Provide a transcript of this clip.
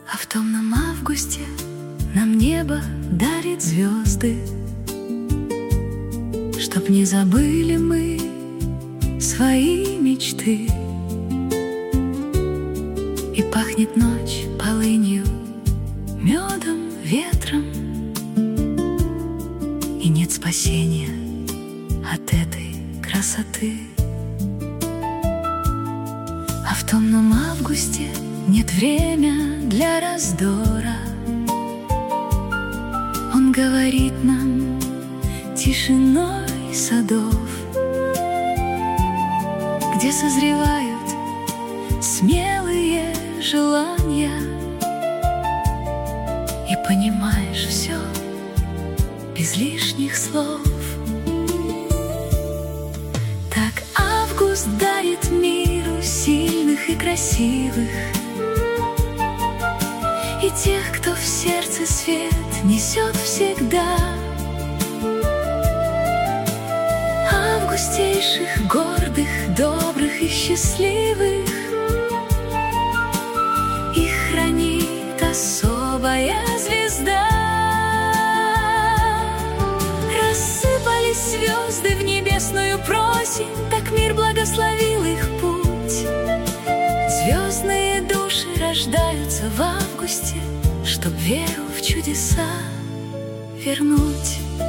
А в томном августе нам небо дарит звезды, чтоб не забыли мы свои мечты. И пахнет ночь полынью, медом, ветром, и нет спасения от этой красоты. А в томном августе нет время для раздора. Он говорит нам тишиной садов, где созревают смелые желания, и понимаешь все без лишних слов. Так август дарит миру сильных и красивых, и тех, кто в сердце свет несет всегда. Августейших, гордых, добрых и счастливых их хранит особая звезда. Рассыпались звезды в небесную просень, так мир благословил их путь. Звездные души рождаются в августе, чтоб веру в чудеса вернуть.